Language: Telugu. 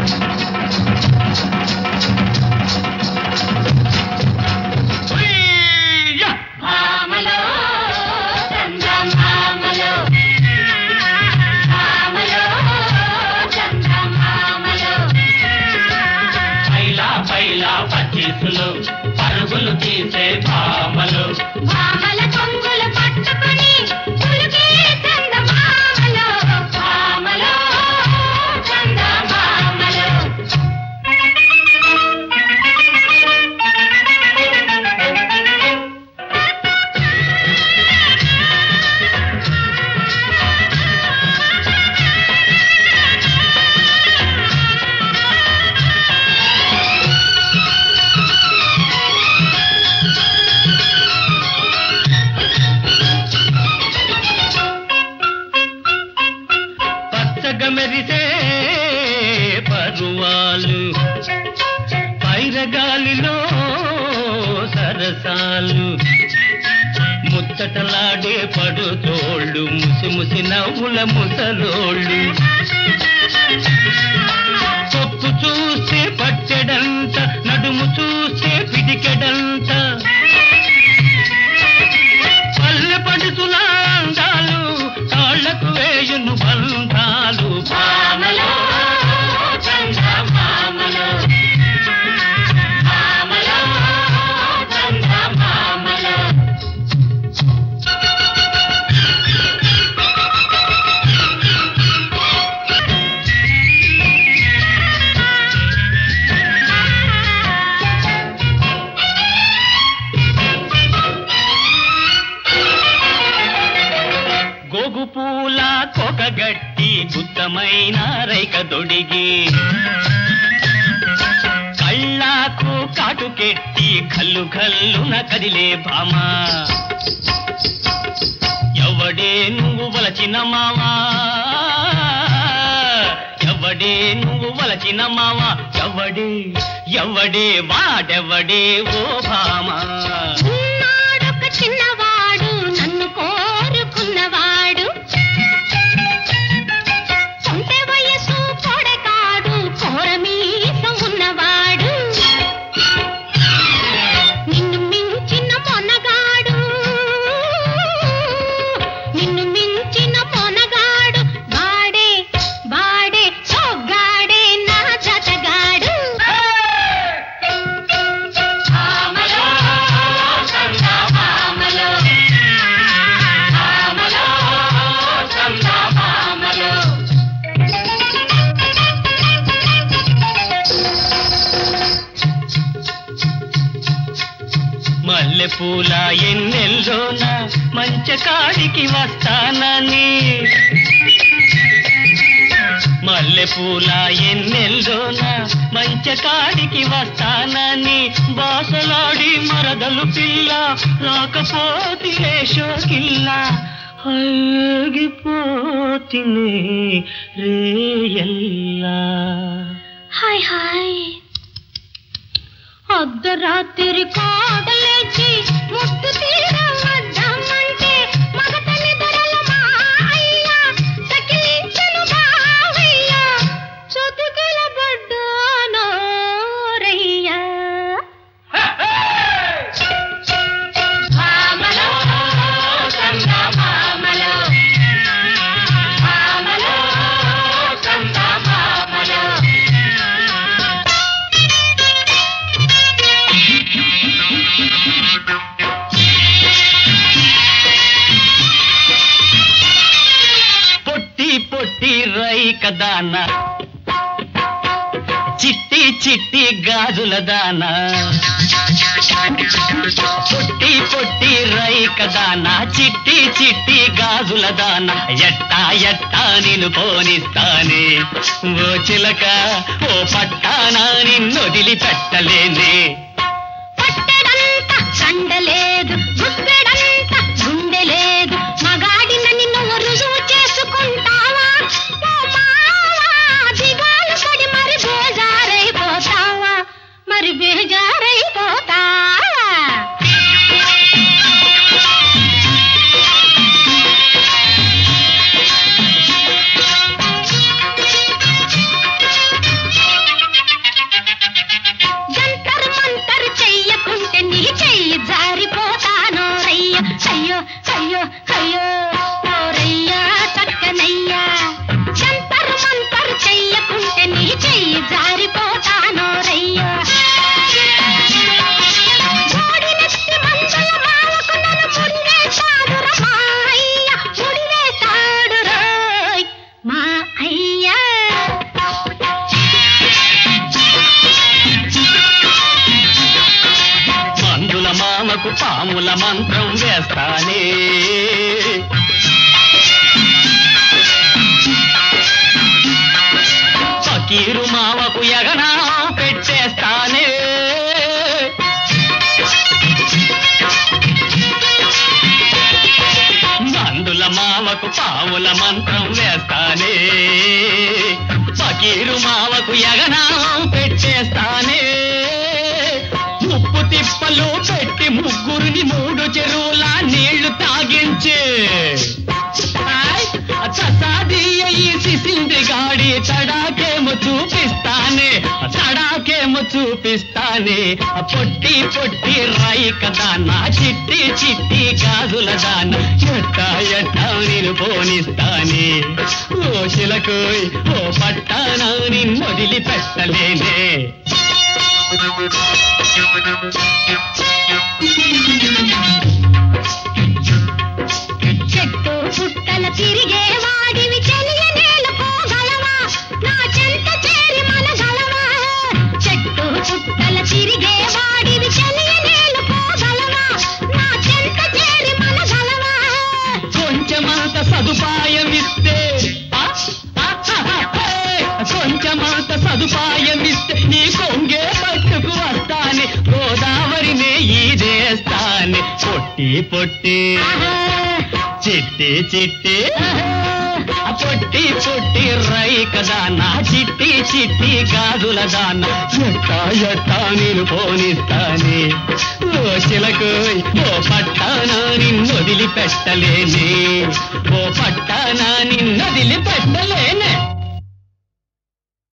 పరుగులు తీసే భామలు భామల కొంగులు పట్టుకుని పులికే చందమామలు భామలు చందమామలు మెరిసే పరువాలు పైరగాలిలో సరసాలు ముచ్చటలాడే పడుతోళ్ళు ముసి ముసి నవ్వుల ముసలోళ్ళు కొప్పు చూస్తే పట్టెడంత నడుము చూస్తే పిడికెడంత పల్లె పడుతుల అందాలు కాళ్లకు వేయును బంధాలు భామలు చందమామలు భామలు చందమామలు గోగు పూల కొకగట్టి గుత్తమైన రైక దొడిగి కళ్ళాకు కాటుకెట్టి కల్లు కల్లున కదిలే భామ ఎవడే నువ్వు వలచిన మావా ఎవడే నువ్వు వలచిన మావా ఎవడే ఎవడే వాడెవడే ఓ భామ చిన్నవాడు నన్ను కోరుకున్నవాడు సొంత వయసు కొడకాడు కోరమీసం ఉన్నవాడు నిన్ను మించిన మొనగాడు నిన్ను మించిన మొనగాడు వాడే వాడే సోగ్గాడే నా జతగాడు మల్లెపూల ఎన్నెల్లోన మంచకాడికి వస్తానని మల్లెపూల ఎన్నెల్లోన మంచకాడికి వస్తానని బాసలాడి మరదలు పిల్ల రాకపోతే షోకిల్ల ఆగిపోతినే రేయల్లా హాయ్ హాయ్ అర్ధరాత్రి కోడలేచి ముద్దు తీరవద్దామంటే మగతని ధరల మాయ్య సకిలించను బావయ్య చతుకుల బడ్డానో రయ్య భామలో చందమామలో భామలో చందమామలో పొట్టి పొట్టి రైక దాన చిట్టి చిట్టి గాజుల దాన పొట్టి పొట్టి రైక దాన చిట్టి చిట్టి గాజుల దాన ఎట్టా ఎట్టా నిన్ను పోనిస్తానే ఓ చిలక ఓ పట్టానా నిన్నొదిలి పెట్టలేనే పట్టెడంత కండలేదు గుప్పెడంత గుండె లేదు మగాడినని నువ్వు రుజువు చేసుకుంటావా ఓ మావా దిగాలు పడి మరి బేజారైపోతావా మరి బేజారైపోతావా పాముల మంత్రం వేస్తానే ఫకీరు మావకు యగనా పెట్టేస్తానే మందుల మావకు పాముల మంత్రం వేస్తానే ఫకీరు మావకు యగనా పెట్టేస్తానే ఉప్పు తిప్పలు పెట్టి ముగ్గురిని 3 చెరువుల నీళ్లు తాగించే చసాదీయ ఈ సిసింది గాడి తడాకేమో చూపిస్తానే పొట్టి పొట్టి రైక దానా చిట్టి చిట్టి గాజుల దానా ఎట్టా నేను పోనిస్తానే ఓ శిలకోయ్ ఓ పట్టానా నిన్ను వదిలిపెట్టలేనే చెట్టు పుట్టల తిరిగే వాడివి చెలియ నేలుకోగలవా నా చెంత చేరి మనగలవా చెట్టు పుట్టల తిరిగే వాడివి చెలియ నేలుకోగలవా నా చెంత చేరి మనగలవా కొంచెమంత సదుపాయమిస్తే కొంచెమంత సదుపాయమిస్తే నీ కొంగే పట్టుకు వస్తానే గోదావరినే ఈదేస్తానే పొట్టి పొట్టి చిట్టి చిట్టి పొట్టి పొట్టి రైక దానా చిట్టి చిట్టి గాజుల దానా ఎట్టా నేను పోనిస్తానే ఓ శిలకోయ్ ఓ పట్టానా నిన్ను వదిలిపెట్టలేనే ఓ పట్టానా నిన్ను వదిలిపెట్టలేనే